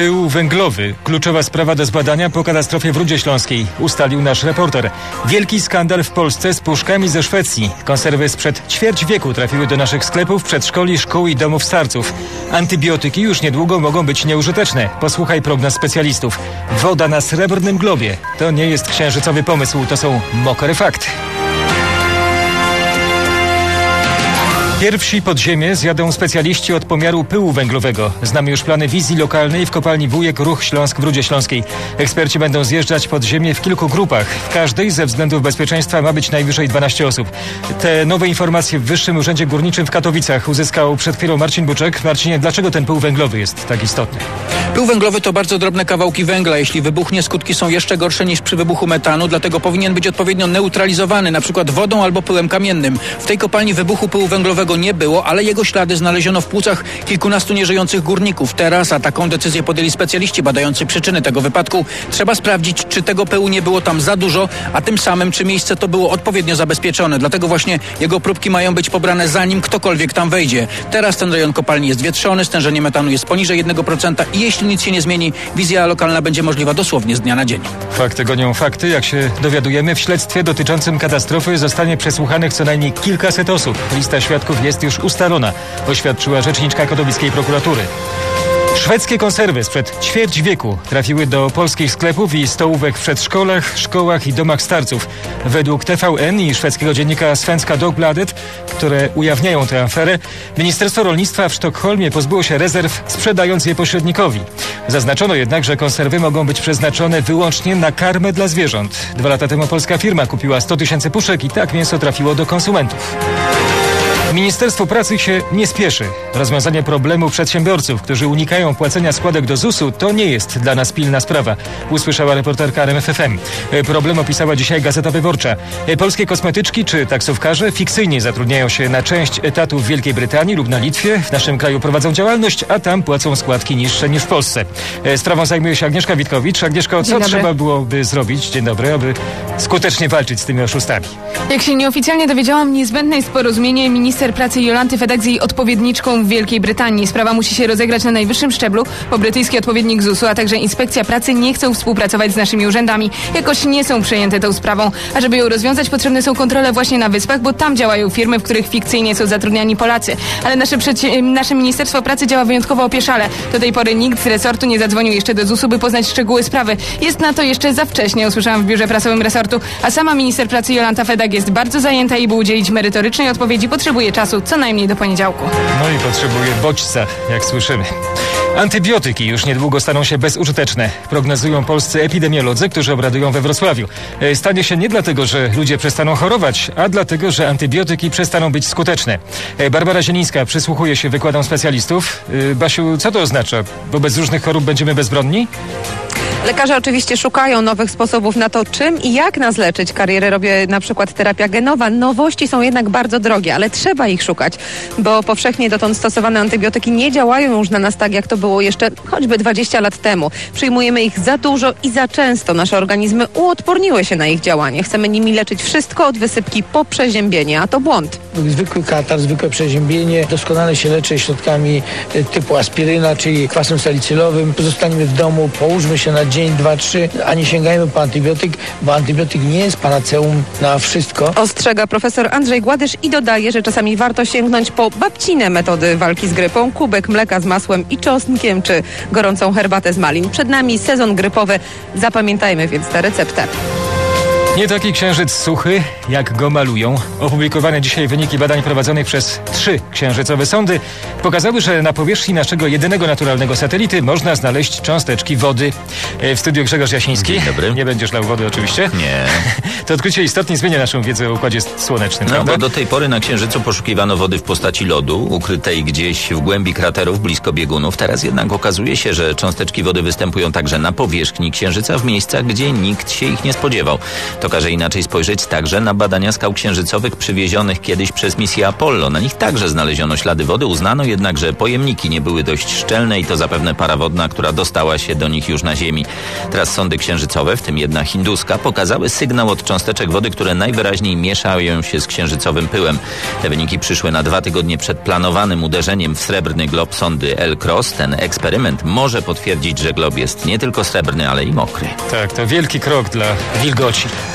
Pył węglowy. Kluczowa sprawa do zbadania po katastrofie w Rudzie Śląskiej, ustalił nasz reporter. Wielki skandal w Polsce z puszkami ze Szwecji. Konserwy sprzed ćwierć wieku trafiły do naszych sklepów, przedszkoli, szkół i domów starców. Antybiotyki już niedługo mogą być nieużyteczne. Posłuchaj prognoz specjalistów. Woda na srebrnym globie. To nie jest księżycowy pomysł, to są mokre fakty. Pierwsi pod ziemię zjadą specjaliści od pomiaru pyłu węglowego. Znamy już plany wizji lokalnej w kopalni Wujek Ruch Śląsk w Rudzie Śląskiej. Eksperci będą zjeżdżać pod ziemię w kilku grupach. W każdej ze względów bezpieczeństwa ma być najwyżej 12 osób. Te nowe informacje w Wyższym Urzędzie Górniczym w Katowicach uzyskał przed chwilą Marcin Buczek. Marcinie, dlaczego ten pył węglowy jest tak istotny? Pył węglowy to bardzo drobne kawałki węgla. Jeśli wybuchnie, skutki są jeszcze gorsze niż przy wybuchu metanu, dlatego powinien być odpowiednio neutralizowany, na przykład wodą albo pyłem kamiennym. W tej kopalni wybuchu pyłu węglowego nie było, ale jego ślady znaleziono w płucach kilkunastu nieżyjących górników. Teraz, a taką decyzję podjęli specjaliści badający przyczyny tego wypadku, trzeba sprawdzić, czy tego pyłu nie było tam za dużo, a tym samym, czy miejsce to było odpowiednio zabezpieczone. Dlatego właśnie jego próbki mają być pobrane, zanim ktokolwiek tam wejdzie. Teraz ten rejon kopalni jest wietrzony, stężenie metanu jest poniżej 1% i jeśli nic się nie zmieni, wizja lokalna będzie możliwa dosłownie z dnia na dzień. Fakty gonią fakty. Jak się dowiadujemy, w śledztwie dotyczącym katastrofy zostanie przesłuchanych co najmniej kilkaset osób. Lista świadków jest już ustalona, oświadczyła rzeczniczka katowickiej prokuratury. Szwedzkie konserwy sprzed ćwierć wieku trafiły do polskich sklepów i stołówek w przedszkolach, szkołach i domach starców. Według TVN i szwedzkiego dziennika Svenska Dagbladet, które ujawniają tę aferę, Ministerstwo Rolnictwa w Sztokholmie pozbyło się rezerw, sprzedając je pośrednikowi. Zaznaczono jednak, że konserwy mogą być przeznaczone wyłącznie na karmę dla zwierząt. 2 lata temu polska firma kupiła 100 000 puszek i tak mięso trafiło do konsumentów. Ministerstwo Pracy się nie spieszy. Rozwiązanie problemu przedsiębiorców, którzy unikają płacenia składek do ZUS-u, to nie jest dla nas pilna sprawa, usłyszała reporterka RMF FM. Problem opisała dzisiaj Gazeta Wyborcza. Polskie kosmetyczki czy taksówkarze fikcyjnie zatrudniają się na część etatów w Wielkiej Brytanii lub na Litwie. W naszym kraju prowadzą działalność, a tam płacą składki niższe niż w Polsce. Sprawą zajmuje się Agnieszka Witkowicz. Agnieszko, co trzeba byłoby zrobić, dzień dobry, aby skutecznie walczyć z tymi oszustami? Jak się nieoficjalnie dowiedziałam, niezbędne jest porozumienie minister pracy Jolanty Fedak z jej odpowiedniczką w Wielkiej Brytanii. Sprawa musi się rozegrać na najwyższym szczeblu, bo brytyjski odpowiednik ZUS-u, a także Inspekcja Pracy nie chcą współpracować z naszymi urzędami. Jakoś nie są przejęte tą sprawą. A żeby ją rozwiązać, potrzebne są kontrole właśnie na Wyspach, bo tam działają firmy, w których fikcyjnie są zatrudniani Polacy. Ale nasze Ministerstwo Pracy działa wyjątkowo opieszale. Do tej pory nikt z resortu nie zadzwonił jeszcze do ZUS-u, by poznać szczegóły sprawy. Jest na to jeszcze za wcześnie, usłyszałam w biurze prasowym resortu, a sama minister pracy Jolanta Fedak jest bardzo zajęta i by udzielić merytorycznej odpowiedzi potrzebuje czasu co najmniej do poniedziałku. No i potrzebuje bodźca, jak słyszymy. Antybiotyki już niedługo staną się bezużyteczne, prognozują polscy epidemiolodzy, którzy obradują we Wrocławiu. Stanie się nie dlatego, że ludzie przestaną chorować, a dlatego, że antybiotyki przestaną być skuteczne. Barbara Zielińska przysłuchuje się wykładom specjalistów. Basiu, co to oznacza? Wobec różnych chorób będziemy bezbronni? Lekarze oczywiście szukają nowych sposobów na to, czym i jak nas leczyć. Karierę robi na przykład terapia genowa. Nowości są jednak bardzo drogie, ale trzeba ich szukać, bo powszechnie dotąd stosowane antybiotyki nie działają już na nas tak, jak to było jeszcze choćby 20 lat temu. Przyjmujemy ich za dużo i za często. Nasze organizmy uodporniły się na ich działanie. Chcemy nimi leczyć wszystko od wysypki po przeziębienie, a to błąd. Zwykły katar, zwykłe przeziębienie doskonale się leczy środkami typu aspiryna, czyli kwasem salicylowym. Zostańmy w domu, połóżmy się na dzień, 2, 3, a nie sięgajmy po antybiotyk, bo antybiotyk nie jest panaceum na wszystko. Ostrzega profesor Andrzej Gładysz i dodaje, że czasami warto sięgnąć po babcine metody walki z grypą, kubek mleka z masłem i czosnkiem, czy gorącą herbatę z malin. Przed nami sezon grypowy, zapamiętajmy więc tę receptę. Nie taki księżyc suchy, jak go malują. Opublikowane dzisiaj wyniki badań prowadzonych przez 3 księżycowe sondy pokazały, że na powierzchni naszego jedynego naturalnego satelity można znaleźć cząsteczki wody. W studiu Grzegorz Jasiński. Dzień dobry. Nie będziesz lał wody oczywiście. Nie. To odkrycie istotnie zmienia naszą wiedzę o układzie słonecznym, No, prawda? bo do tej pory na Księżycu poszukiwano wody w postaci lodu, ukrytej gdzieś w głębi kraterów blisko biegunów. Teraz jednak okazuje się, że cząsteczki wody występują także na powierzchni Księżyca w miejscach, gdzie nikt się ich nie spodziewał. To każe inaczej spojrzeć także na badania skał księżycowych przywiezionych kiedyś przez misję Apollo. Na nich także znaleziono ślady wody. Uznano jednak, że pojemniki nie były dość szczelne i to zapewne para wodna, która dostała się do nich już na Ziemi. Teraz sondy księżycowe, w tym jedna hinduska, pokazały sygnał od cząsteczek wody, które najwyraźniej mieszają się z księżycowym pyłem. Te wyniki przyszły na 2 tygodnie przed planowanym uderzeniem w srebrny glob sondy L-Cross. Ten eksperyment może potwierdzić, że glob jest nie tylko srebrny, ale i mokry. Tak, to wielki krok dla wilgoci.